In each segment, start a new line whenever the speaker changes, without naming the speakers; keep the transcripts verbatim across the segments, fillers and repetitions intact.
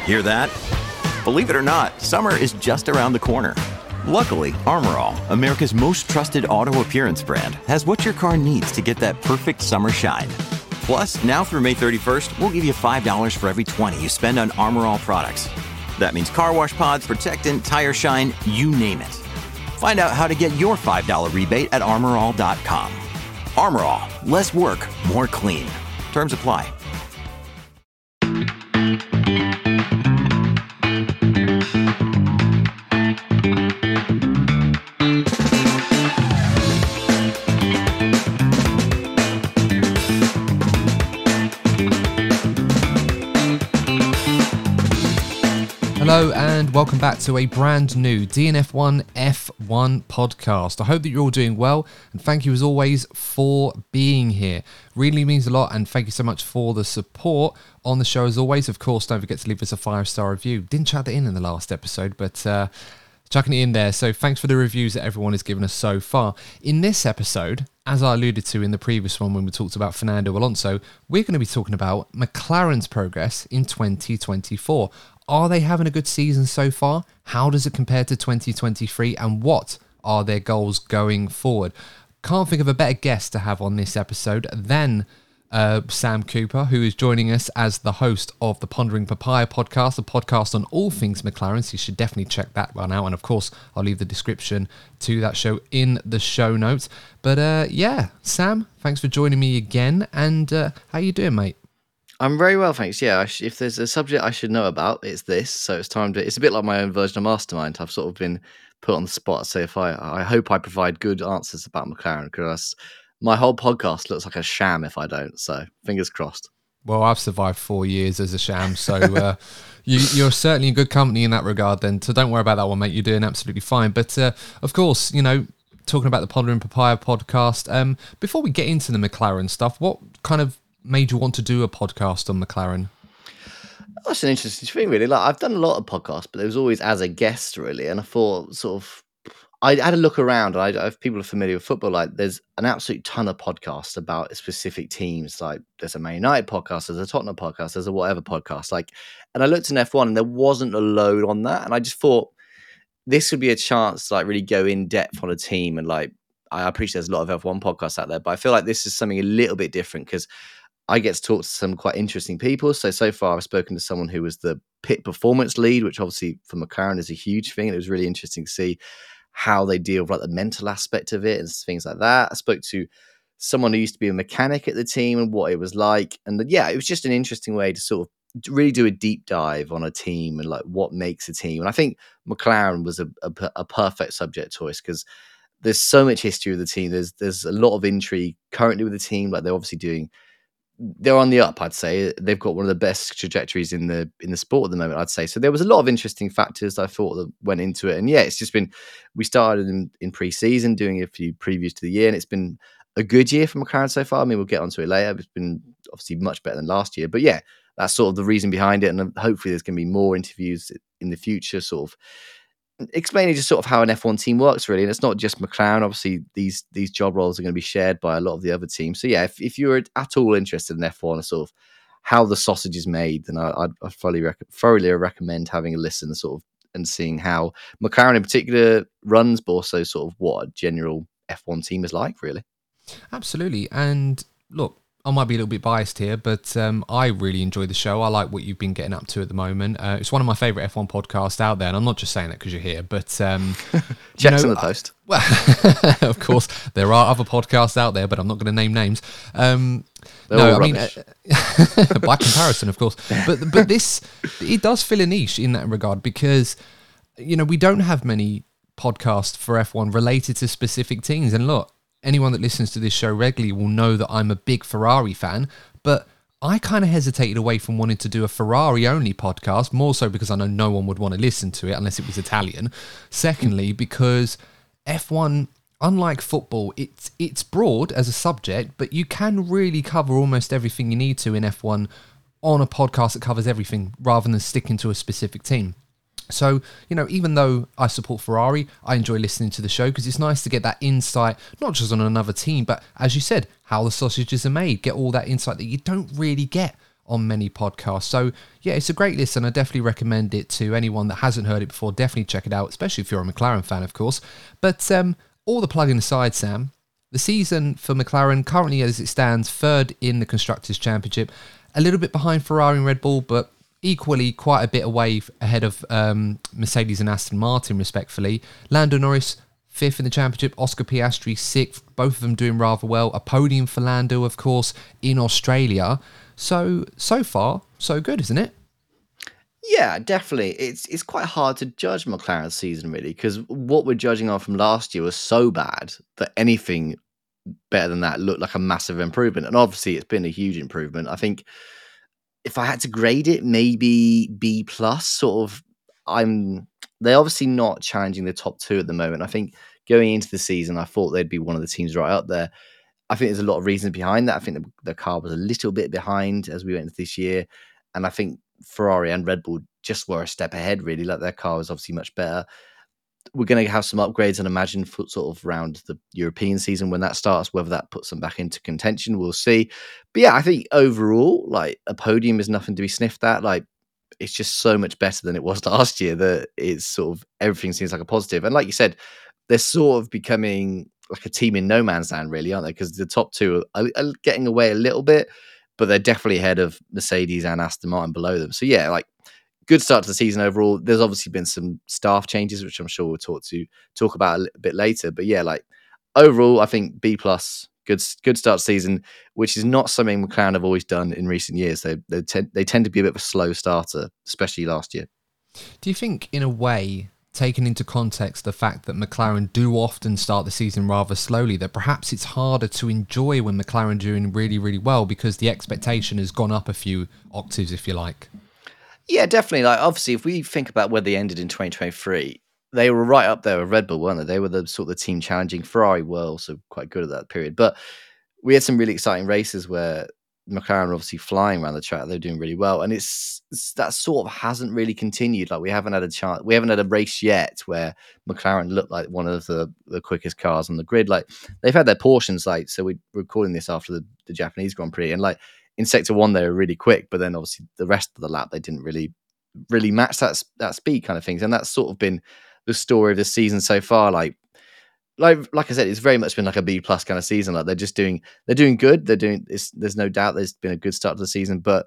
Hear that? Believe it or not, summer is just around the corner. Luckily, Armor All, America's most trusted auto appearance brand, has what your car needs to get that perfect summer shine. Plus, now through May thirty-first, we'll give you five dollars for every twenty you spend on Armor All products. That means car wash pods, protectant, tire shine, you name it. Find out how to get your five dollars rebate at armor all dot com. Armor All, less work, more clean. Terms apply.
Hello and welcome back to a brand new D N F one F one podcast. I hope that you're all doing well and thank you as always for being here. Really means a lot and thank you so much for the support on the show as always. Of course, don't forget to leave us a five-star review. Didn't chat that in in the last episode, but uh, chucking it in there. So thanks for the reviews that everyone has given us so far. In this episode, as I alluded to in the previous one when we talked about Fernando Alonso, we're going to be talking about McLaren's progress in twenty twenty-four. Are they having a good season so far? How does it compare to twenty twenty-three? And what are their goals going forward? Can't think of a better guest to have on this episode than uh, Sam Cooper, who is joining us as the host of the Pondering Papaya podcast, a podcast on all things McLaren. So you should definitely check that one out. And of course, I'll leave the description to that show in the show notes. But uh, yeah, Sam, thanks for joining me again. And uh, how you doing, mate?
I'm very well, thanks. Yeah, I sh- if there's a subject I should know about, it's this. So it's time to. It's a bit like my own version of Mastermind. I've sort of been put on the spot. So if I, I hope I provide good answers about McLaren because my whole podcast looks like a sham if I don't. So fingers crossed.
Well, I've survived four years as a sham, so uh, you, you're certainly in good company in that regard. Then, so don't worry about that one, mate. You're doing absolutely fine. But uh, of course, you know, talking about the Pondering Papaya podcast. Um, before we get into the McLaren stuff, what kind of made you want to do a podcast on McLaren?
That's an interesting thing, really. Like I've done a lot of podcasts, but there was always as a guest, really. And I thought, sort of, I had a look around. And I, if people are familiar with football, like there's an absolute ton of podcasts about specific teams. Like there's a Man United podcast, there's a Tottenham podcast, there's a whatever podcast. Like, and I looked in F one, and there wasn't a load on that. And I just thought this would be a chance to like really go in depth on a team. And like, I appreciate there's a lot of F one podcasts out there, but I feel like this is something a little bit different because I get to talk to some quite interesting people. So, so far I've spoken to someone who was the pit performance lead, which obviously for McLaren is a huge thing. And it was really interesting to see how they deal with like the mental aspect of it and things like that. I spoke to someone who used to be a mechanic at the team and what it was like. And yeah, it was just an interesting way to sort of really do a deep dive on a team and like what makes a team. And I think McLaren was a, a, a perfect subject choice because there's so much history with the team. There's, there's a lot of intrigue currently with the team. Like they're obviously doing, they're on the up, I'd say. They've got one of the best trajectories in the in the sport at the moment, I'd say. So there was a lot of interesting factors I thought that went into it. And yeah, it's just been, we started in, in pre-season doing a few previews to the year, and it's been a good year for McLaren so far. I mean, we'll get onto it later. It's been obviously much better than last year. But yeah, that's sort of the reason behind it. And hopefully there's going to be more interviews in the future, sort of explaining just sort of how an F one team works, really. And it's not just McLaren. Obviously, these these job roles are going to be shared by a lot of the other teams. So yeah, if, if you're at all interested in F one and sort of how the sausage is made, then I, I'd, I'd thoroughly, rec- thoroughly recommend having a listen sort of and seeing how McLaren in particular runs, but also sort of what a general F one team is like, really.
Absolutely. And look, I might be a little bit biased here, but um, I really enjoy the show. I like what you've been getting up to at the moment. Uh, it's one of my favourite F one podcasts out there, and I'm not just saying that because you're here, but... Um,
Checks
you know,
in the post.
I, well, of course, there are other podcasts out there, but I'm not going to name names. Um, no, I
rubbish.
mean, uh, by comparison, of course. But but this, it does fill a niche in that regard because, you know, we don't have many podcasts for F one related to specific teams. And look, anyone that listens to this show regularly will know that I'm a big Ferrari fan, but I kind of hesitated away from wanting to do a Ferrari-only podcast, more so because I know no one would want to listen to it unless it was Italian. Secondly, because F one, unlike football, it's it's broad as a subject, but you can really cover almost everything you need to in F one on a podcast that covers everything rather than sticking to a specific team. So, you know, even though I support Ferrari, I enjoy listening to the show because it's nice to get that insight, not just on another team, but as you said, how the sausages are made, get all that insight that you don't really get on many podcasts. So yeah, it's a great list, and I definitely recommend it to anyone that hasn't heard it before. Definitely check it out, especially if you're a McLaren fan, of course. But um, all the plugging aside, Sam, the season for McLaren currently as it stands, third in the Constructors' Championship, a little bit behind Ferrari and Red Bull, but equally quite a bit away ahead of um, Mercedes and Aston Martin, respectfully. Lando Norris, fifth in the championship. Oscar Piastri, sixth. Both of them doing rather well. A podium for Lando, of course, in Australia. So, so far, so good, isn't it?
Yeah, definitely. It's it's quite hard to judge McLaren's season, really, because what we're judging on from last year was so bad that anything better than that looked like a massive improvement. And obviously, it's been a huge improvement. I think if I had to grade it, maybe B plus. Sort of, I'm. They're obviously not challenging the top two at the moment. I think going into the season, I thought they'd be one of the teams right up there. I think there's a lot of reasons behind that. I think the, the car was a little bit behind as we went into this year, and I think Ferrari and Red Bull just were a step ahead. Really, like their car was obviously much better. We're going to have some upgrades, and imagine for sort of around the European season when that starts. Whether that puts them back into contention, we'll see. But yeah, I think overall, like a podium is nothing to be sniffed at. Like it's just so much better than it was last year that it's sort of everything seems like a positive. And like you said, they're sort of becoming like a team in no man's land, really, aren't they? Because the top two are, are getting away a little bit, but they're definitely ahead of Mercedes and Aston Martin below them. So yeah, like good start to the season overall. There's obviously been some staff changes, which I'm sure we'll talk to talk about a little bit later. But yeah, like overall, I think B plus, good good start to season, which is not something McLaren have always done in recent years. They they, te- they tend to be a bit of a slow starter, especially last year.
Do you think, in a way, taking into context the fact that McLaren do often start the season rather slowly, that perhaps it's harder to enjoy when McLaren are doing really, really well because the expectation has gone up a few octaves, if you like?
Yeah, definitely. Like, obviously, if we think about where they ended in twenty twenty-three, they were right up there with Red Bull, weren't they? They were the sort of the team challenging. Ferrari were also quite good at that period. But we had some really exciting races where McLaren were obviously flying around the track. They're doing really well. And it's, it's that sort of hasn't really continued. Like we haven't had a chance, we haven't had a race yet where McLaren looked like one of the, the quickest cars on the grid. Like they've had their portions, like, so we're recording this after the, the Japanese Grand Prix. And like in sector one, they were really quick, but then obviously the rest of the lap, they didn't really, really match that, that speed kind of things. And that's sort of been the story of the season so far. Like, Like, like I said, it's very much been like a B plus kind of season. Like they're just doing, they're doing good. They're doing. It's, there's no doubt there's been a good start to the season, but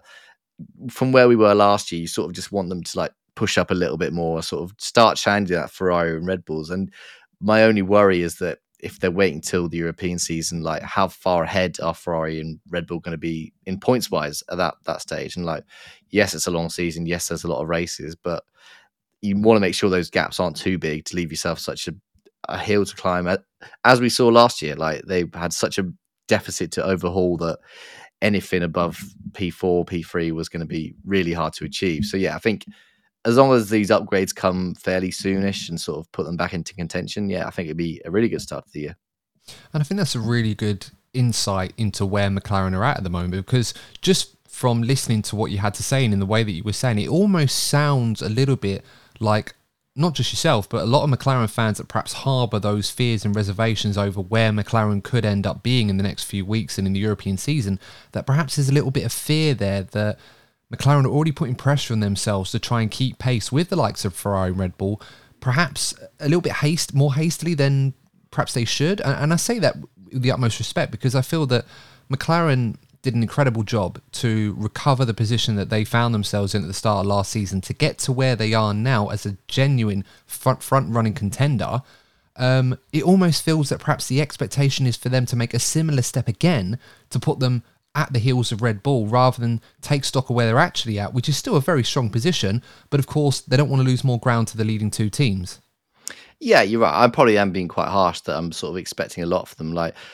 from where we were last year, you sort of just want them to like push up a little bit more, sort of start challenging that Ferrari and Red Bulls. And my only worry is that if they're waiting till the European season, like how far ahead are Ferrari and Red Bull going to be in points wise at that that stage? And like, yes, it's a long season. Yes, there's a lot of races, but you want to make sure those gaps aren't too big to leave yourself such a a hill to climb, as we saw last year. Like they had such a deficit to overhaul that anything above P four, P three was going to be really hard to achieve. So yeah, I think as long as these upgrades come fairly soonish and sort of put them back into contention, yeah, I think it'd be a really good start to the year.
And I think that's a really good insight into where McLaren are at at the moment, because just from listening to what you had to say and in the way that you were saying, it almost sounds a little bit like not just yourself, but a lot of McLaren fans that perhaps harbour those fears and reservations over where McLaren could end up being in the next few weeks and in the European season, that perhaps there's a little bit of fear there that McLaren are already putting pressure on themselves to try and keep pace with the likes of Ferrari and Red Bull, perhaps a little bit haste, more hastily than perhaps they should. And, and I say that with the utmost respect because I feel that McLaren did an incredible job to recover the position that they found themselves in at the start of last season to get to where they are now as a genuine front front running contender. Um, it almost feels that perhaps the expectation is for them to make a similar step again to put them at the heels of Red Bull rather than take stock of where they're actually at, which is still a very strong position. But of course, they don't want to lose more ground to the leading two teams.
Yeah, you're right. I probably am being quite harsh that I'm sort of expecting a lot for them. Like,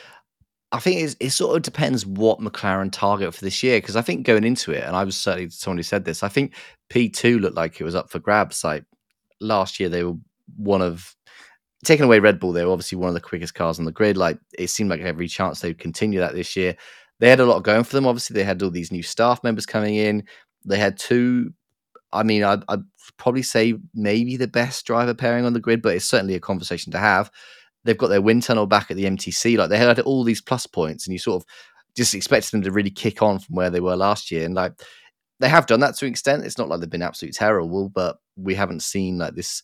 I think it's, it sort of depends what McLaren target for this year, because I think going into it, and I was certainly someone who said this, I think P two looked like it was up for grabs. Like last year, they were one of, taking away Red Bull, they were obviously one of the quickest cars on the grid. Like it seemed like every chance they'd continue that this year. They had a lot going for them. Obviously, they had all these new staff members coming in. They had two, I mean, I'd, I'd probably say maybe the best driver pairing on the grid, but it's certainly a conversation to have. They've got their wind tunnel back at the M T C. Like they had all these plus points, and you sort of just expected them to really kick on from where they were last year. And like they have done that to an extent. It's not like they've been absolutely terrible, but we haven't seen like this.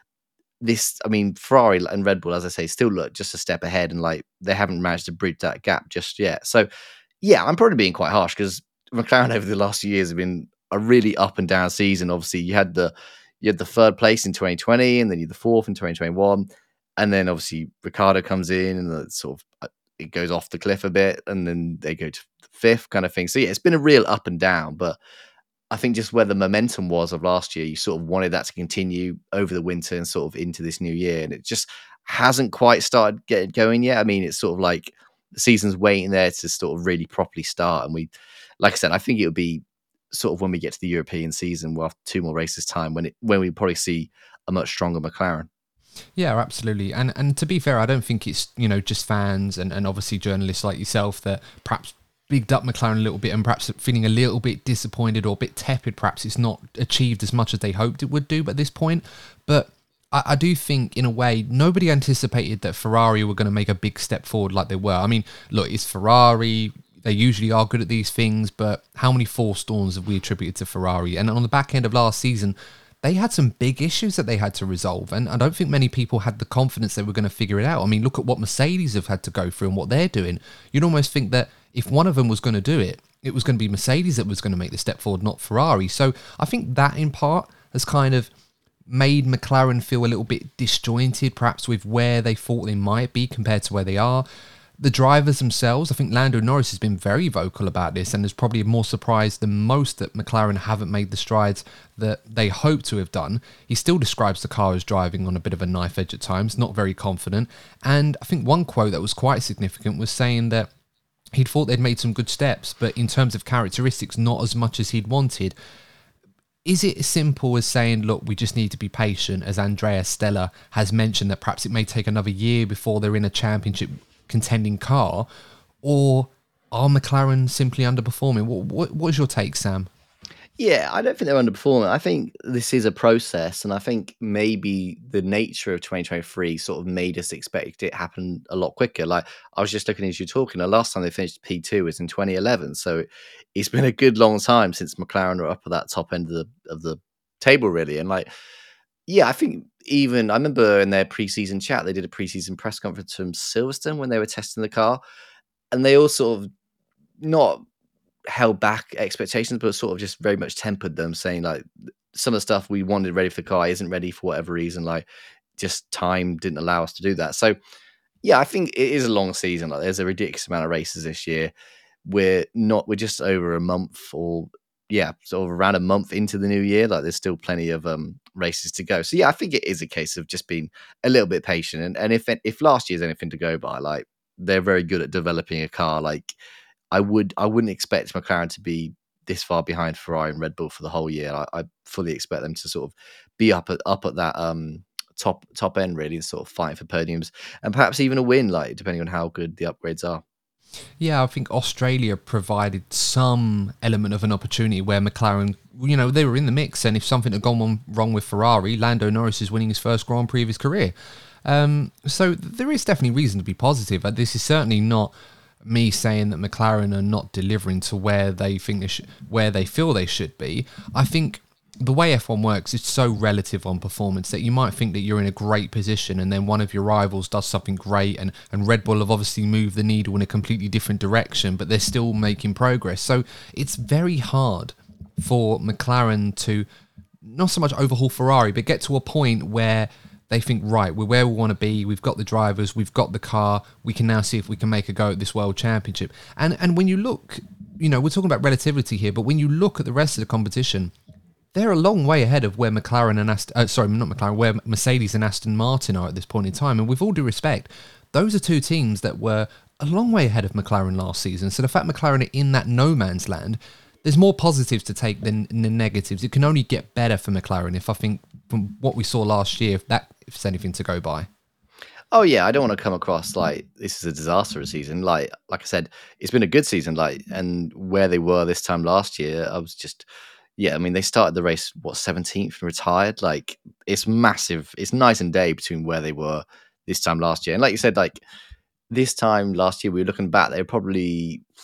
This, I mean, Ferrari and Red Bull, as I say, still look just a step ahead, and like they haven't managed to bridge that gap just yet. So, yeah, I'm probably being quite harsh because McLaren over the last few years have been a really up and down season. Obviously, you had the you had the third place in twenty twenty, and then you had the fourth in twenty twenty-one, and then obviously Ricardo comes in, and the sort of uh, it goes off the cliff a bit, and then they go to fifth kind of thing. So yeah, it's been a real up and down, but I think just where the momentum was of last year, you sort of wanted that to continue over the winter and sort of into this new year. And it just hasn't quite started getting going yet. I mean, it's sort of like the season's waiting there to sort of really properly start. And we, like I said, I think it would be sort of when we get to the European season, well, after two more races time, when it when we probably see a much stronger McLaren.
Yeah, absolutely. And and to be fair, I don't think it's, you know, just fans and, and obviously journalists like yourself that perhaps bigged up McLaren a little bit and perhaps feeling a little bit disappointed or a bit tepid. Perhaps it's not achieved as much as they hoped it would do at this point. But I, I do think, in a way, nobody anticipated that Ferrari were going to make a big step forward like they were. I mean, look, it's Ferrari. They usually are good at these things, but how many forced storms have we attributed to Ferrari? And on the back end of last season, they had some big issues that they had to resolve. And I don't think many people had the confidence they were going to figure it out. I mean, look at what Mercedes have had to go through and what they're doing. You'd almost think that if one of them was going to do it, it was going to be Mercedes that was going to make the step forward, not Ferrari. So I think that in part has kind of made McLaren feel a little bit disjointed, perhaps with where they thought they might be compared to where they are. The drivers themselves, I think Lando Norris has been very vocal about this and is probably more surprised than most that McLaren haven't made the strides that they hoped to have done. He still describes the car as driving on a bit of a knife edge at times, not very confident. And I think one quote that was quite significant was saying that he'd thought they'd made some good steps, but in terms of characteristics, not as much as he'd wanted. Is it as simple as saying, look, we just need to be patient, as Andrea Stella has mentioned, that perhaps it may take another year before they're in a championship contending car, or are McLaren simply underperforming? What, what, what is your take, Sam?
Yeah, I don't think they're underperforming. I think this is a process, and I think maybe the nature of twenty twenty-three sort of made us expect it happen a lot quicker. Like, I was just looking as you talking, the last time they finished P two was in twenty eleven, so it's been a good long time since McLaren are up at that top end of the of the table, really. And like, yeah, I think even I remember in their preseason chat, they did a preseason press conference from Silverstone when they were testing the car, and they all sort of not held back expectations, but sort of just very much tempered them, saying like some of the stuff we wanted ready for the car isn't ready for whatever reason, like just time didn't allow us to do that. So yeah, I think it is a long season. Like, there's a ridiculous amount of races this year. We're not we're just over a month, or yeah, sort of around a month into the new year. Like, there's still plenty of um races to go. So yeah, I think it is a case of just being a little bit patient. And and if if last year's anything to go by, like, they're very good at developing a car. Like, I would I wouldn't expect McLaren to be this far behind Ferrari and Red Bull for the whole year. I, I fully expect them to sort of be up at up at that um top top end, really, and sort of fighting for podiums and perhaps even a win, like, depending on how good the upgrades are.
Yeah, I think Australia provided some element of an opportunity where McLaren, you know, they were in the mix, and if something had gone wrong with Ferrari, Lando Norris is winning his first Grand Prix of his career. Um, so there is definitely reason to be positive. This is certainly not me saying that McLaren are not delivering to where they think they should, where they feel they should be. I think the way F one works is so relative on performance that you might think that you're in a great position and then one of your rivals does something great, and, and Red Bull have obviously moved the needle in a completely different direction, but they're still making progress. So it's very hard for McLaren to not so much overhaul Ferrari, but get to a point where they think, right, we're where we want to be, we've got the drivers, we've got the car, we can now see if we can make a go at this World Championship. And and when you look, you know, we're talking about relativity here, but when you look at the rest of the competition, they're a long way ahead of where McLaren and Aston, uh, sorry, not McLaren, where Mercedes and Aston Martin are at this point in time. And with all due respect, those are two teams that were a long way ahead of McLaren last season. So the fact McLaren are in that no man's land, there's more positives to take than, than negatives. It can only get better for McLaren if I think from what we saw last year, if that if it's anything to go by.
Oh yeah, I don't want to come across like this is a disastrous season. Like like I said, it's been a good season. Like, and where they were this time last year, I was just yeah. I mean, they started the race what seventeenth and retired. Like, it's massive. It's night and day between where they were this time last year. And like you said, like this time last year, we were looking back, they were probably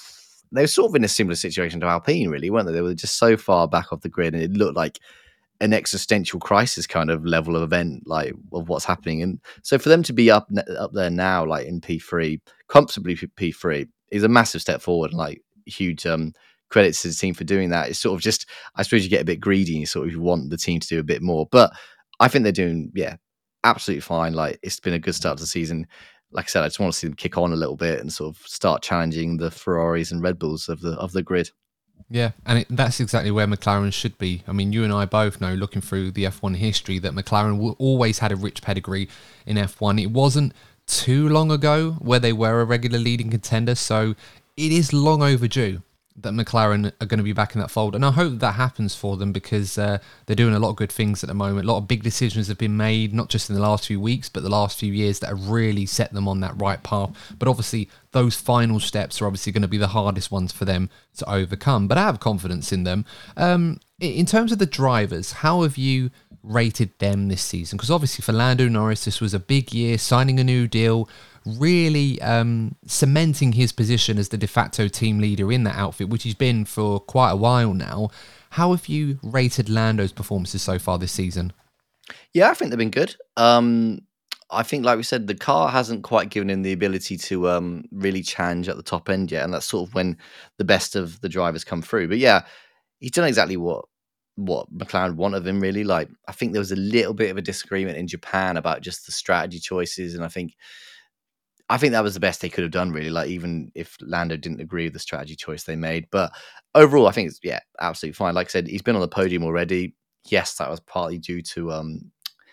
they were sort of in a similar situation to Alpine, really, weren't they? They were just so far back off the grid, and it looked like an existential crisis kind of level of event, like of what's happening. And so for them to be up up there now, like in P three, comfortably P three, is a massive step forward. And like huge um, credits to the team for doing that. It's sort of just, I suppose you get a bit greedy and you sort of want the team to do a bit more. But I think they're doing, yeah, absolutely fine. Like it's been a good start to the season. Like I said, I just want to see them kick on a little bit and sort of start challenging the Ferraris and Red Bulls of the of the grid.
Yeah, and it, that's exactly where McLaren should be. I mean, you and I both know, looking through the F one history, that McLaren w- always had a rich pedigree in F one. It wasn't too long ago where they were a regular leading contender, so it is long overdue that McLaren are going to be back in that fold. And I hope that happens for them, because uh, they're doing a lot of good things at the moment. A lot of big decisions have been made, not just in the last few weeks, but the last few years, that have really set them on that right path. But obviously, those final steps are obviously going to be the hardest ones for them to overcome. But I have confidence in them. Um, in terms of the drivers, how have you rated them this season? Because obviously for Lando Norris, this was a big year, signing a new deal, really um, cementing his position as the de facto team leader in that outfit, which he's been for quite a while now. How have you rated Lando's performances so far this season?
Yeah, I think they've been good. Um, I think, like we said, the car hasn't quite given him the ability to um, really challenge at the top end yet, and that's sort of when the best of the drivers come through. But yeah, he's done exactly what what McLaren want of him, really. Like, I think there was a little bit of a disagreement in Japan about just the strategy choices, and I think I think that was the best they could have done, really. Like, even if Lando didn't agree with the strategy choice they made, but overall, I think it's yeah, absolutely fine. Like I said, he's been on the podium already. Yes, that was partly due to um,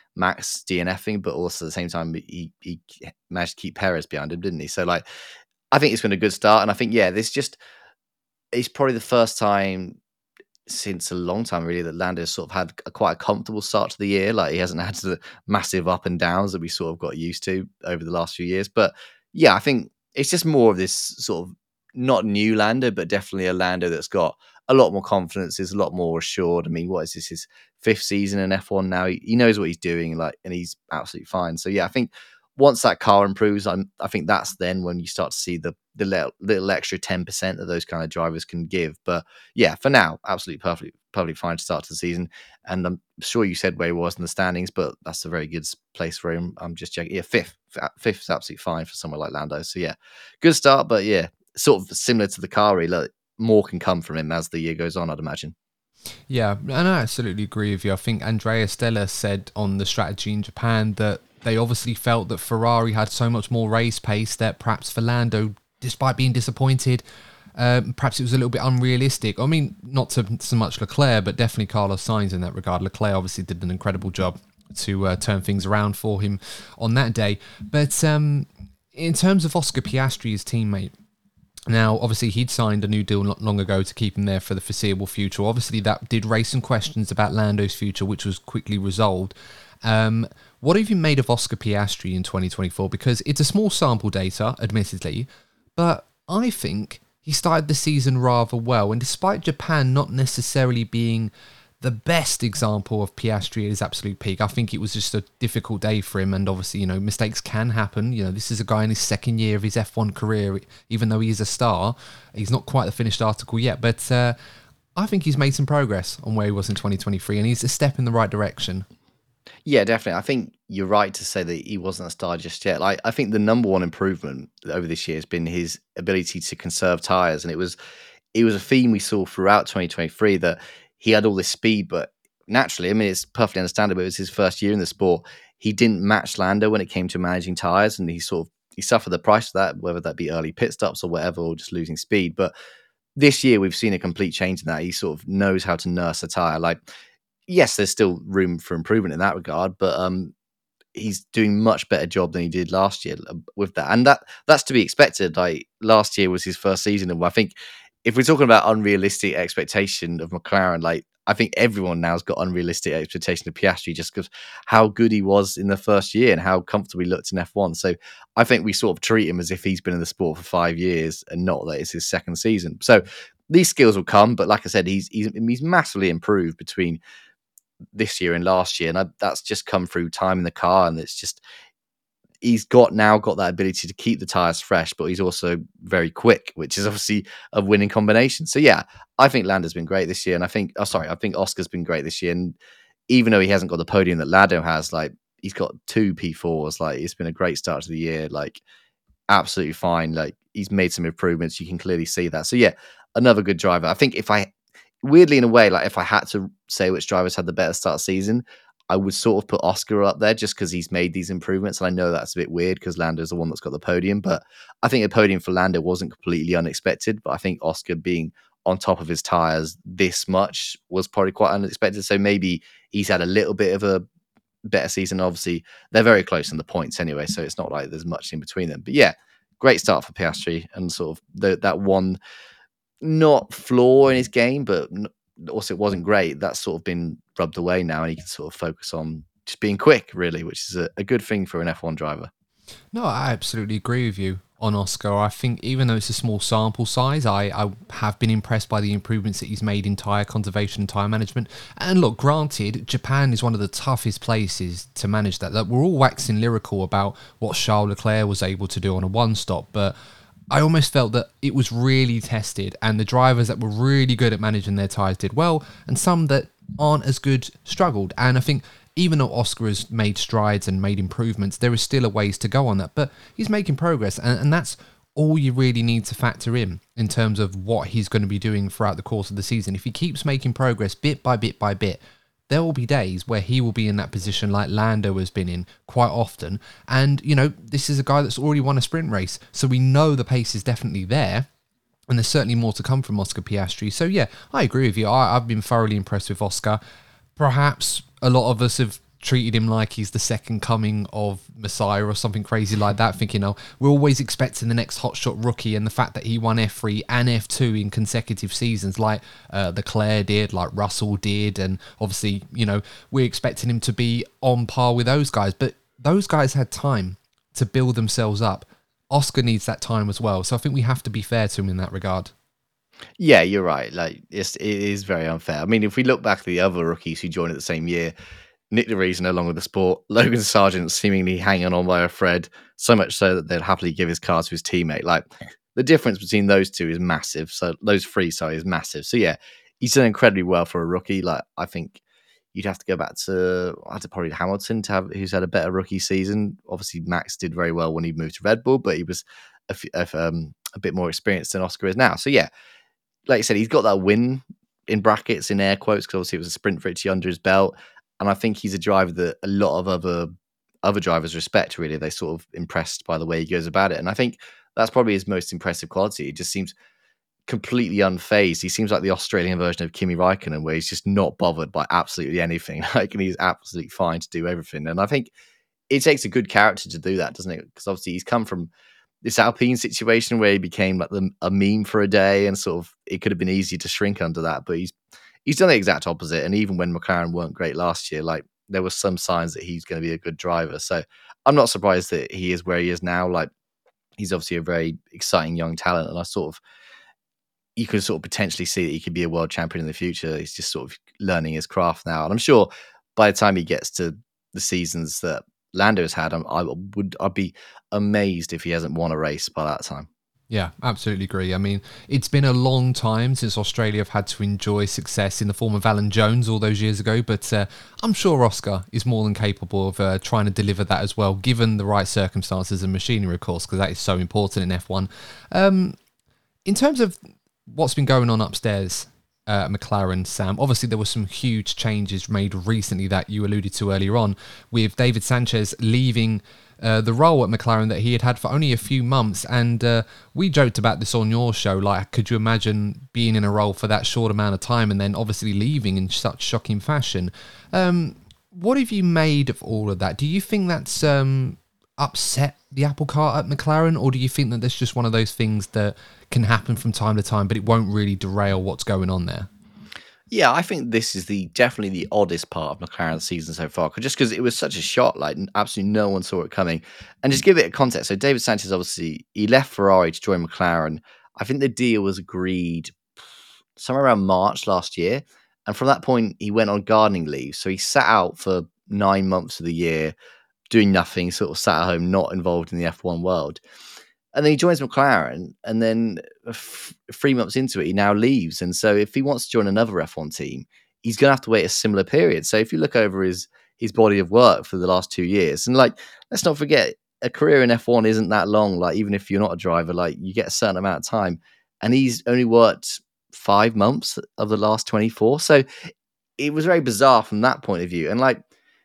Max DNFing, but also at the same time, he, he managed to keep Perez behind him, didn't he? So, like, I think it's been a good start, and I think yeah, this just it's probably the first time since a long time, really, that Lando sort of had a, quite a comfortable start to the year. Like, he hasn't had the massive up and downs that we sort of got used to over the last few years. But yeah, I think it's just more of this sort of not new Lando, but definitely a Lando that's got a lot more confidence, is a lot more assured. I mean, what is this, his fifth season in F one now? He, he knows what he's doing, like, and he's absolutely fine. So yeah, I think once that car improves, I'm, I think that's then when you start to see the the little, little extra ten percent that those kind of drivers can give. But yeah, for now, absolutely perfectly, perfectly fine to start to the season. And I'm sure you said where he was in the standings, but that's a very good place for him. I'm just checking. Yeah, fifth. Fifth is absolutely fine for someone like Lando. So yeah, good start. But yeah, sort of similar to the car, really, like, more can come from him as the year goes on, I'd imagine.
Yeah, and I absolutely agree with you. I think Andrea Stella said on the strategy in Japan that they obviously felt that Ferrari had so much more race pace that perhaps for Lando, despite being disappointed, um, perhaps it was a little bit unrealistic. I mean, not to so much Leclerc, but definitely Carlos Sainz in that regard. Leclerc obviously did an incredible job to uh, turn things around for him on that day. But um, in terms of Oscar Piastri, his teammate, now, obviously, he'd signed a new deal not long ago to keep him there for the foreseeable future. Obviously, that did raise some questions about Lando's future, which was quickly resolved. Um, what have you made of Oscar Piastri in twenty twenty-four? Because it's a small sample data, admittedly, but I think he started the season rather well. And despite Japan not necessarily being the best example of Piastri at his absolute peak, I think it was just a difficult day for him. And obviously, you know, mistakes can happen. You know, this is a guy in his second year of his F one career. Even though he is a star, he's not quite the finished article yet. But uh, I think he's made some progress on where he was in twenty twenty-three, and he's a step in the right direction.
Yeah, definitely. I think you're right to say that he wasn't a star just yet. Like, I think the number one improvement over this year has been his ability to conserve tires, and it was it was a theme we saw throughout twenty twenty-three that he had all this speed, but naturally, I mean, it's perfectly understandable. It was his first year in the sport. He didn't match Lando when it came to managing tires, and he sort of he suffered the price of that, whether that be early pit stops or whatever, or just losing speed. But this year, we've seen a complete change in that. He sort of knows how to nurse a tire. Like, yes, there's still room for improvement in that regard, but um, he's doing much better job than he did last year with that, and that that's to be expected. Like, last year was his first season, and I think if we're talking about unrealistic expectation of McLaren, like, I think everyone now's got unrealistic expectation of Piastri just because how good he was in the first year and how comfortable he looked in F one. So I think we sort of treat him as if he's been in the sport for five years and not that it's his second season. So these skills will come, but like I said, he's he's, he's massively improved between this year and last year, and I, that's just come through time in the car, and it's just he's got now got that ability to keep the tyres fresh, but he's also very quick, which is obviously a winning combination. So yeah, I think Lando's been great this year, and I think oh sorry, I think Oscar's been great this year. And even though he hasn't got the podium that Lando has, like he's got two P fours. Like it's been a great start to the year. Like absolutely fine. Like he's made some improvements. You can clearly see that. So yeah, another good driver. I think if I weirdly in a way, like if I had to say which drivers had the better start season, I would sort of put Oscar up there just because he's made these improvements. And I know that's a bit weird because Lando's the one that's got the podium, but I think the podium for Lando wasn't completely unexpected. But I think Oscar being on top of his tires this much was probably quite unexpected. So maybe he's had a little bit of a better season. Obviously, they're very close in the points anyway, so it's not like there's much in between them. But yeah, great start for Piastri, and sort of the, that one not flaw in his game, but also it wasn't great. That's sort of been rubbed away now, and he can sort of focus on just being quick, really, which is a, a good thing for an F one driver.
No, I absolutely agree with you on Oscar. I think even though it's a small sample size, I, I have been impressed by the improvements that he's made in tyre conservation and tyre management. And look, granted, Japan is one of the toughest places to manage that. Like, we're all waxing lyrical about what Charles Leclerc was able to do on a one-stop, but I almost felt that it was really tested, and the drivers that were really good at managing their tyres did well, and some that aren't as good struggled. And I think even though Oscar has made strides and made improvements, there is still a ways to go on that, but he's making progress, and, and that's all you really need to factor in in terms of what he's going to be doing throughout the course of the season. If he keeps making progress bit by bit by bit, there will be days where he will be in that position like Lando has been in quite often. And, you know, this is a guy that's already won a sprint race, so we know the pace is definitely there. And there's certainly more to come from Oscar Piastri. So, yeah, I agree with you. I, I've been thoroughly impressed with Oscar. Perhaps a lot of us have treated him like he's the second coming of Messiah or something crazy like that, thinking, oh, we're always expecting the next hotshot rookie, and the fact that he won F three and F two in consecutive seasons like uh, Leclerc did, like Russell did, and obviously, you know, we're expecting him to be on par with those guys, but those guys had time to build themselves up. Oscar needs that time as well, so I think we have to be fair to him in that regard.
Yeah, you're right. Like it's, it is very unfair. I mean, if we look back at the other rookies who joined at the same year, Nick De Vries no longer with the sport, Logan Sargent seemingly hanging on by a thread, so much so that they'd happily give his car to his teammate. Like the difference between those two is massive. So those three, sorry, is massive. So yeah, he's done incredibly well for a rookie. Like I think you'd have to go back to I had to probably Hamilton to have who's had a better rookie season. Obviously, Max did very well when he moved to Red Bull, but he was a, a, um, a bit more experienced than Oscar is now. So yeah, like I said, he's got that win in brackets in air quotes because obviously it was a sprint victory under his belt. And I think he's a driver that a lot of other other drivers respect, really. They're sort of impressed by the way he goes about it. And I think that's probably his most impressive quality. He just seems completely unfazed. He seems like the Australian version of Kimi Raikkonen, where he's just not bothered by absolutely anything. Like, and he's absolutely fine to do everything. And I think it takes a good character to do that, doesn't it? Because obviously he's come from this Alpine situation where he became like the, a meme for a day, and sort of it could have been easy to shrink under that. But he's He's done the exact opposite. And even when McLaren weren't great last year, like there were some signs that he's going to be a good driver. So I'm not surprised that he is where he is now. Like he's obviously a very exciting young talent. And I sort of, you can sort of potentially see that he could be a world champion in the future. He's just sort of learning his craft now. And I'm sure by the time he gets to the seasons that Lando has had, I would, I'd be amazed if he hasn't won a race by that time.
Yeah, absolutely agree. I mean, it's been a long time since Australia have had to enjoy success in the form of Alan Jones all those years ago, but uh, I'm sure Oscar is more than capable of uh, trying to deliver that as well, given the right circumstances and machinery, of course, because that is so important in F one. Um, in terms of what's been going on upstairs uh, at McLaren, Sam, obviously there were some huge changes made recently that you alluded to earlier on, with David Sanchez leaving Uh, the role at McLaren that he had had for only a few months, and uh, we joked about this on your show, like, could you imagine being in a role for that short amount of time and then obviously leaving in such shocking fashion? Um, what have you made of all of that? Do you think that's um, upset the apple cart at McLaren, or do you think that that's just one of those things that can happen from time to time, but it won't really derail what's going on there?
Yeah, I think this is the definitely the oddest part of McLaren's season so far, just because it was such a shot, like absolutely no one saw it coming. And just give it a context. So David Sanchez, obviously, he left Ferrari to join McLaren. I think the deal was agreed somewhere around March last year. And from that point, he went on gardening leave. So he sat out for nine months of the year, doing nothing, sort of sat at home, not involved in the F one world. And then he joins McLaren, and then f- three months into it, he now leaves. And so if he wants to join another F one team, he's going to have to wait a similar period. So if you look over his his body of work for the last two years, and like, let's not forget, a career in F one isn't that long. Like, even if you're not a driver, like, you get a certain amount of time. And he's only worked five months of the last twenty-four. So it was very bizarre from that point of view. And like,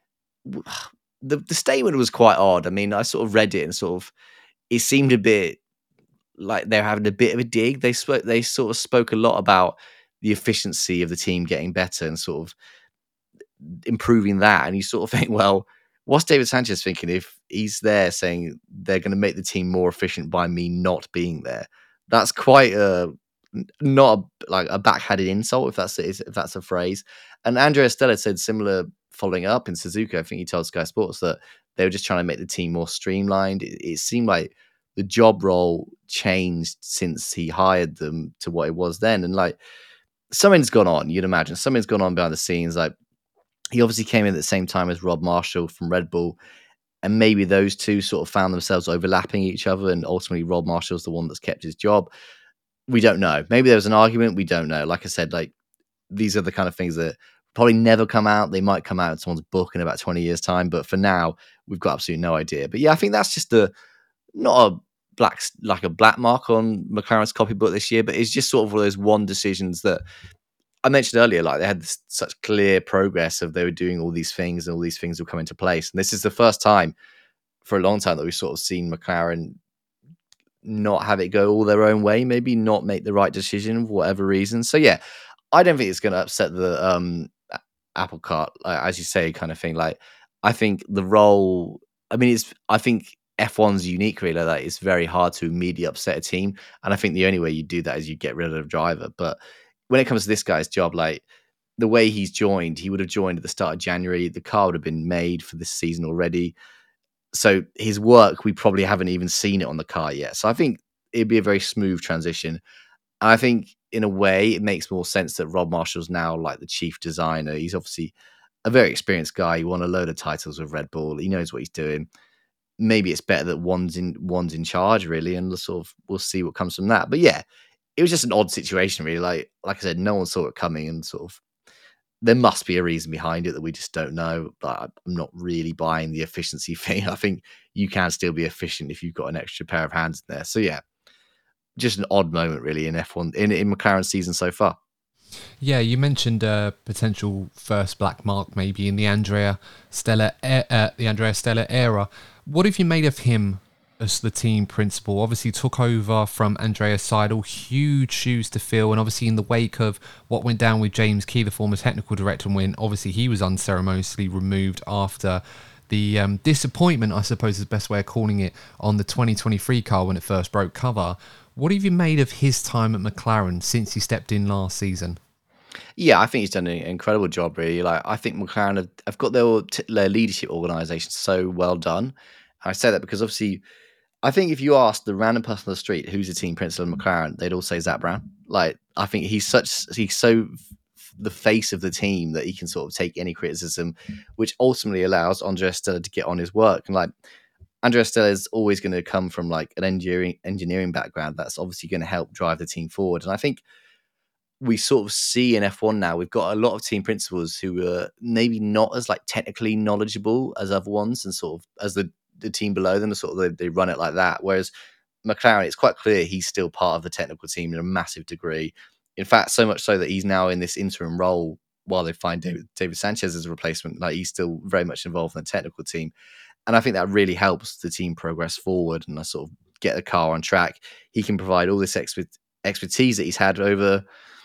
the, the statement was quite odd. I mean, I sort of read it and sort of, it seemed a bit like they're having a bit of a dig. They spoke, they sort of spoke a lot about the efficiency of the team getting better and sort of improving that. And you sort of think, well, what's David Sanchez thinking if he's there saying they're going to make the team more efficient by me not being there? That's quite a not a, like a backhanded insult, if that's if that's a phrase. And Andrea Stella said similar following up in Suzuka. I think he told Sky Sports that they were just trying to make the team more streamlined. It, it seemed like the job role changed since he hired them to what it was then. And like, something's gone on, you'd imagine. Something's gone on behind the scenes. Like, he obviously came in at the same time as Rob Marshall from Red Bull, and maybe those two sort of found themselves overlapping each other, and ultimately Rob Marshall's the one that's kept his job. We don't know. Maybe there was an argument. We don't know. Like I said, like, these are the kind of things that probably never come out. They might come out in someone's book in about twenty years' time, but for now, we've got absolutely no idea. But yeah, I think that's just a not a black like a black mark on McLaren's copybook this year, but it's just sort of one of those one decisions that I mentioned earlier. Like, they had this, such clear progress of they were doing all these things, and all these things will come into place. And this is the first time for a long time that we've sort of seen McLaren not have it go all their own way, maybe not make the right decision for whatever reason. So yeah, I don't think it's going to upset the um, apple cart, like, as you say, kind of thing. Like, I think the role, I mean, it's, I think F one's unique, really, that it's very hard to immediately upset a team. And I think the only way you do that is you get rid of the driver. But when it comes to this guy's job, like, the way he's joined, he would have joined at the start of January. The car would have been made for this season already. So his work, we probably haven't even seen it on the car yet. So I think it'd be a very smooth transition. And I think in a way it makes more sense that Rob Marshall's now like the chief designer. He's obviously a very experienced guy. He won a load of titles with Red Bull. He knows what he's doing. Maybe it's better that one's in one's in charge, really, and sort of we'll see what comes from that. But yeah, it was just an odd situation, really. Like like I said, no one saw it coming, and sort of there must be a reason behind it that we just don't know. But I'm not really buying the efficiency thing. I think you can still be efficient if you've got an extra pair of hands in there. So yeah, just an odd moment, really, in F one, in, in McLaren's season so far.
Yeah, you mentioned a potential first black mark maybe in the Andrea Stella, uh, the Andrea Stella era. What have you made of him as the team principal? Obviously took over from Andrea Seidel, huge shoes to fill, and obviously in the wake of what went down with James Key, the former technical director, when obviously he was unceremoniously removed after the um, disappointment, I suppose is the best way of calling it, on the twenty twenty-three car when it first broke cover. What have you made of his time at McLaren since he stepped in last season?
Yeah, I think he's done an incredible job, really. Like, I think McLaren have, have got their, their leadership organisation so well done. And I say that because obviously, I think if you ask the random person on the street who's the team principal of McLaren, they'd all say Zak Brown. Like, I think he's such he's so the face of the team that he can sort of take any criticism, which ultimately allows Andrea Stella to get on his work. And like, Andrea Stella is always going to come from like an engineering engineering background. That's obviously going to help drive the team forward. And I think we sort of see in F one now, we've got a lot of team principals who are maybe not as like technically knowledgeable as other ones, and sort of as the, the team below them, sort of they, they run it like that. Whereas McLaren, it's quite clear he's still part of the technical team in a massive degree. In fact, so much so that he's now in this interim role while they find David, David Sanchez as a replacement. Like, he's still very much involved in the technical team. And I think that really helps the team progress forward and I sort of get the car on track. He can provide all this expert, expertise that he's had over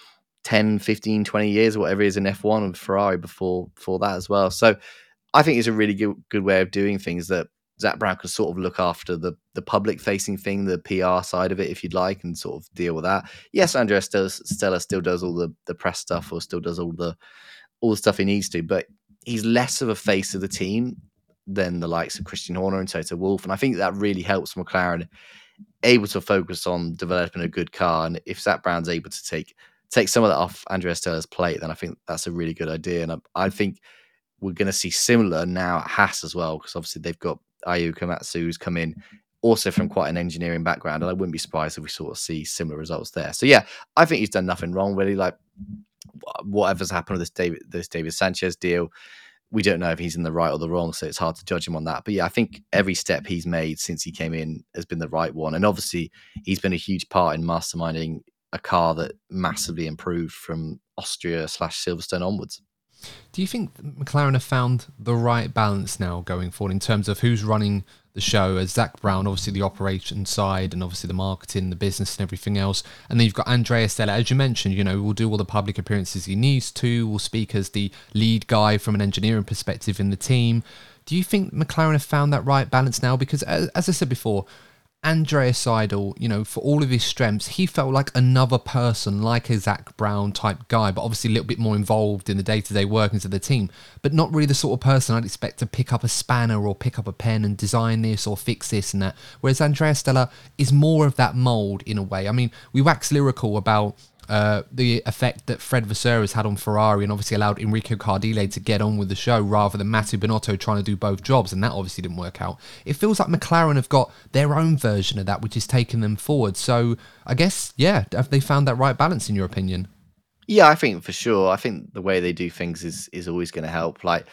ten, fifteen, twenty years, or whatever it is in F one and Ferrari before, before that as well. So I think it's a really good, good way of doing things, that Zak Brown can sort of look after the the public facing thing, the P R side of it, if you'd like, and sort of deal with that. Yes, Andrea Stella, Stella still does all the, the press stuff, or still does all the all the stuff he needs to, but he's less of a face of the team than the likes of Christian Horner and Toto Wolff. And I think that really helps McLaren able to focus on developing a good car. And if Zak Brown's able to take take some of that off Andrea Stella's plate, then I think that's a really good idea. And I, I think we're going to see similar now at Haas as well, because obviously they've got Ayu Komatsu who's come in also from quite an engineering background, and I wouldn't be surprised if we sort of see similar results there. So yeah, I think he's done nothing wrong really. Like whatever's happened with this David this David Sanchez deal, we don't know if he's in the right or the wrong, so it's hard to judge him on that. But yeah, I think every step he's made since he came in has been the right one, and obviously he's been a huge part in masterminding a car that massively improved from Austria slash Silverstone onwards.
Do you think McLaren have found the right balance now going forward in terms of who's running the show? As Zak Brown, obviously the operation side and obviously the marketing, the business and everything else. And then you've got Andrea Stella, as you mentioned, you know, will do all the public appearances he needs to, will speak as the lead guy from an engineering perspective in the team. Do you think McLaren have found that right balance now? Because as, as I said before, Andrea Seidel, you know, for all of his strengths, he felt like another person, like a Zak Brown type guy, but obviously a little bit more involved in the day-to-day workings of the team, but not really the sort of person I'd expect to pick up a spanner or pick up a pen and design this or fix this and that. Whereas Andrea Stella is more of that mould in a way. I mean, we wax lyrical about Uh, the effect that Fred Vasseur has had on Ferrari and obviously allowed Enrico Cardile to get on with the show rather than Mattia Binotto trying to do both jobs, and that obviously didn't work out. It feels like McLaren have got their own version of that, which is taking them forward. So I guess, yeah, have they found that right balance in your opinion?
Yeah, I think for sure. I think the way they do things is is always going to help. Like,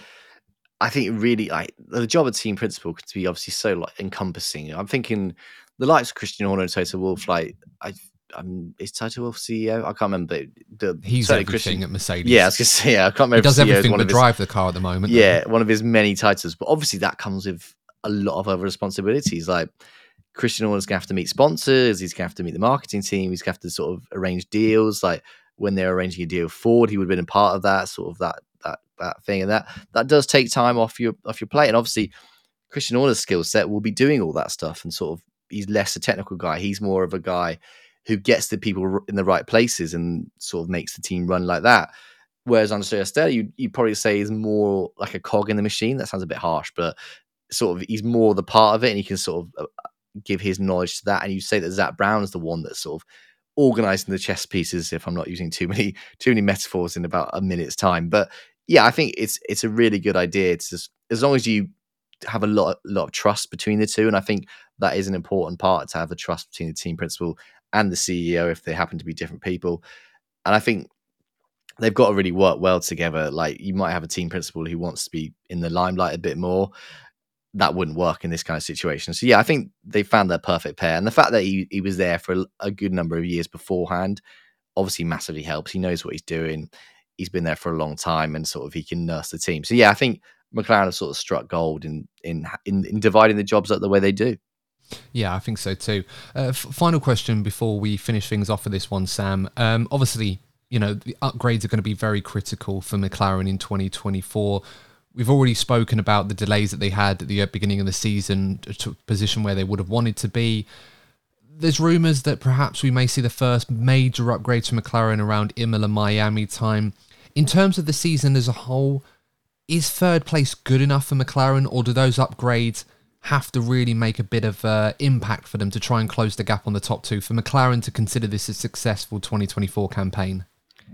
I think really, like the job of team principal could be obviously so like encompassing. I'm thinking the likes of Christian Horner and Toto Wolff, like I. Um, is Toto Wolff C E O? I can't remember. The,
He's everything
Christian,
at Mercedes.
Yeah, I was going to say, yeah, I can't remember.
He does
C E O
everything but
his,
drive the car at the moment.
Yeah, one of his many titles. But obviously that comes with a lot of other responsibilities. Like Christian Horner's going to have to meet sponsors. He's going to have to meet the marketing team. He's going to have to sort of arrange deals. Like when they're arranging a deal with Ford, he would have been a part of that, sort of that that that thing. And that that does take time off your off your plate. And obviously Christian Horner's skill set will be doing all that stuff. And sort of he's less a technical guy. He's more of a guy who gets the people in the right places and sort of makes the team run like that. Whereas Andrea Stella, you you probably say is more like a cog in the machine. That sounds a bit harsh, but sort of he's more the part of it, and he can sort of give his knowledge to that. And you say that Zak Brown is the one that's sort of organising the chess pieces, if I'm not using too many too many metaphors in about a minute's time. But yeah, I think it's it's a really good idea. It's just, as long as you have a lot lot of trust between the two, and I think that is an important part, to have the trust between the team principal and the C E O if they happen to be different people. And I think they've got to really work well together. Like you might have a team principal who wants to be in the limelight a bit more. That wouldn't work in this kind of situation. So yeah, I think they found their perfect pair. And the fact that he, he was there for a, a good number of years beforehand obviously massively helps. He knows what he's doing. He's been there for a long time, and sort of he can nurse the team. So yeah, I think McLaren have sort of struck gold in in in, in dividing the jobs up the way they do.
Yeah, I think so too. Uh, f- final question before we finish things off for this one, Sam. Um, obviously, you know, the upgrades are going to be very critical for McLaren in twenty twenty-four. We've already spoken about the delays that they had at the beginning of the season to a position where they would have wanted to be. There's rumours that perhaps we may see the first major upgrades for McLaren around Imola, Miami time. In terms of the season as a whole, is third place good enough for McLaren, or do those upgrades have to really make a bit of uh, impact for them to try and close the gap on the top two for McLaren to consider this a successful twenty twenty-four campaign?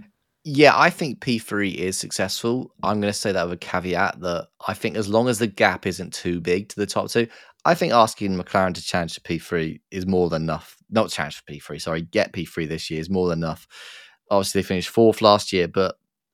Yeah, I think P three is successful. I'm going to say that with a caveat that I think as long as the gap isn't too big to the top two, I think asking McLaren to challenge to P three is more than enough. Not challenge for P three, sorry, get P three this year is more than enough. Obviously, they finished fourth last year, but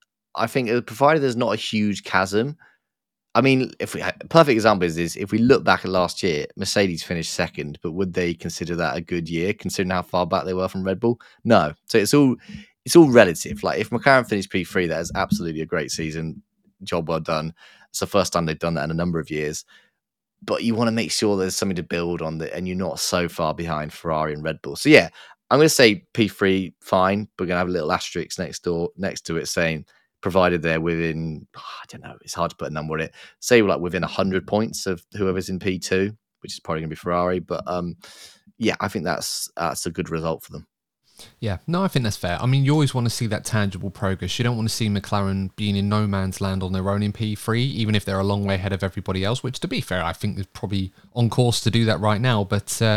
I think provided there's not a huge chasm. I mean, if we a perfect example is, is if we look back at last year, Mercedes finished second, but would they consider that a good year considering how far back they were from Red Bull? No. So it's all it's all relative. Like if McLaren finished P three, that is absolutely a great season. Job well done. It's the first time they've done that in a number of years. But you want to make sure there's something to build on that, and you're not so far behind Ferrari and Red Bull. So yeah, I'm going to say P three fine. But we're going to have a little asterisk next door next to it saying, provided they're within, I don't know, it's hard to put a number on it. Say we're like within one hundred points of whoever's in P two, which is probably going to be Ferrari. But um, yeah, I think that's that's a good result for them.
Yeah, no, I think that's fair. I mean, you always want to see that tangible progress. You don't want to see McLaren being in no man's land on their own in P three, even if they're a long way ahead of everybody else, which, to be fair, I think they're probably on course to do that right now. But uh,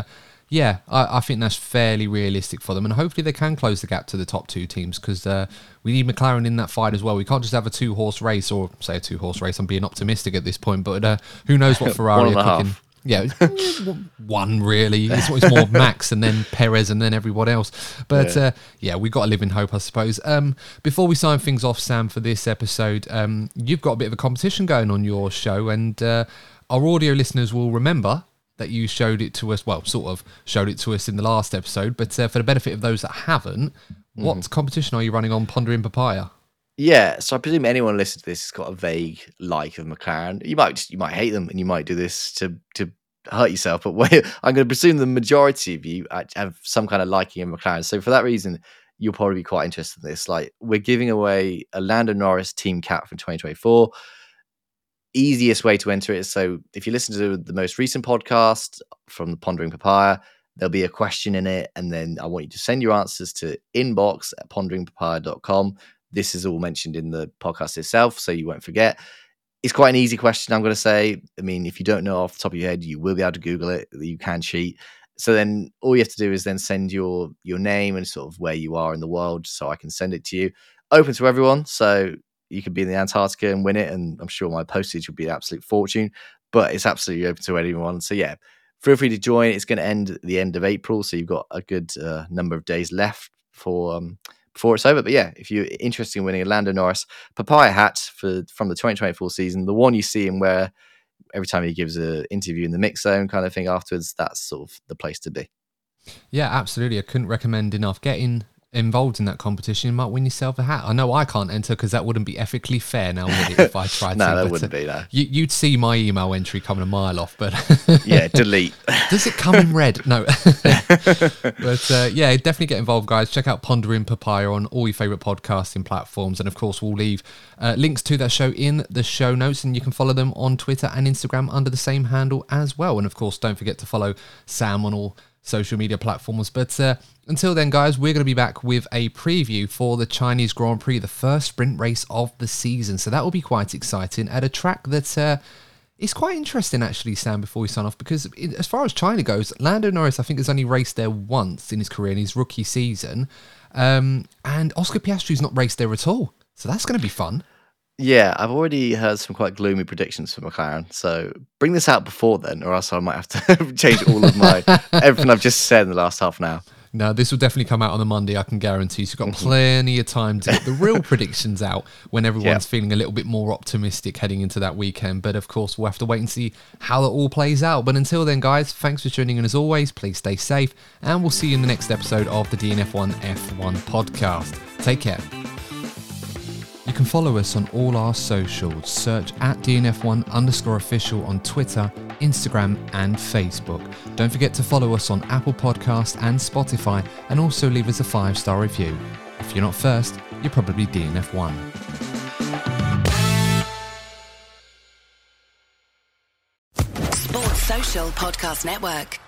Yeah, I, I think that's fairly realistic for them, and hopefully they can close the gap to the top two teams, because uh, we need McLaren in that fight as well. We can't just have a two-horse race, or say a two-horse race. I'm being optimistic at this point, but uh, who knows what Ferrari are cooking.
Half.
Yeah, one really. It's, it's more Max and then Perez and then everyone else. But yeah, uh, yeah we've got to live in hope, I suppose. Um, before we sign things off, Sam, for this episode, um, you've got a bit of a competition going on your show, and uh, our audio listeners will remember that you showed it to us, well, sort of showed it to us in the last episode, but uh, for the benefit of those that haven't, mm. what competition are you running on Pondering Papaya?
Yeah, so I presume anyone listening to this has got a vague like of McLaren. You might just, you might hate them, and you might do this to to hurt yourself, but I'm going to presume the majority of you have some kind of liking of McLaren. So for that reason, you'll probably be quite interested in this. Like, we're giving away a Lando Norris team cap from twenty twenty-four. Easiest way to enter it is, so if you listen to the most recent podcast from the Pondering Papaya, there'll be a question in it, and then I want you to send your answers to inbox at pondering papaya dot com. This is all mentioned in the podcast itself, so you won't forget. It's quite an easy question, I'm going to say. I mean, if you don't know off the top of your head, you will be able to Google it. You can cheat. So then all you have to do is then send your your name and sort of where you are in the world, so I can send it to you. Open to everyone, so you could be in the Antarctica and win it, and I'm sure my postage would be an absolute fortune, but it's absolutely open to anyone. So yeah, feel free to join. It's going to end at the end of April, so you've got a good uh, number of days left for um, before it's over. But yeah, if you're interested in winning a Lando Norris papaya hat for from the twenty twenty-four season, the one you see him wear every time he gives an interview in the mix zone kind of thing afterwards, that's sort of the place to be.
Yeah, absolutely. I couldn't recommend enough. Getting involved in that competition, you might win yourself a hat. I know I can't enter because that wouldn't be ethically fair now, would it, if I tried
no,
to?
No, that
but,
wouldn't
uh,
be, no.
You, you'd see my email entry coming a mile off, but...
yeah, delete.
Does it come in red? No. But uh, yeah, definitely get involved, guys. Check out Pondering Papaya on all your favourite podcasting platforms, and of course we'll leave uh, links to that show in the show notes, and you can follow them on Twitter and Instagram under the same handle as well. And of course, don't forget to follow Sam on all social media platforms. But uh, until then, guys, we're going to be back with a preview for the Chinese Grand Prix, the first sprint race of the season. So that will be quite exciting at a track that uh, is quite interesting, actually, Sam, before we sign off, because it, as far as China goes, Lando Norris, I think, has only raced there once in his career, in his rookie season. Um, and Oscar Piastri's not raced there at all. So that's going to be fun.
Yeah, I've already heard some quite gloomy predictions for McLaren. So bring this out before then, or else I might have to change all of my everything I've just said in the last half an hour.
No, this will definitely come out on the Monday, I can guarantee. So you've got plenty of time to get the real predictions out when everyone's yep. feeling a little bit more optimistic heading into that weekend. But of course, we'll have to wait and see how that all plays out. But until then, guys, thanks for tuning in as always. Please stay safe, and we'll see you in the next episode of the D N F one F one podcast. Take care. You can follow us on all our socials. Search at D N F one underscore official on Twitter, Instagram and Facebook. Don't forget to follow us on Apple Podcasts and Spotify, and also leave us a five-star review. If you're not first, you're probably D N F one.
Sports Social Podcast Network.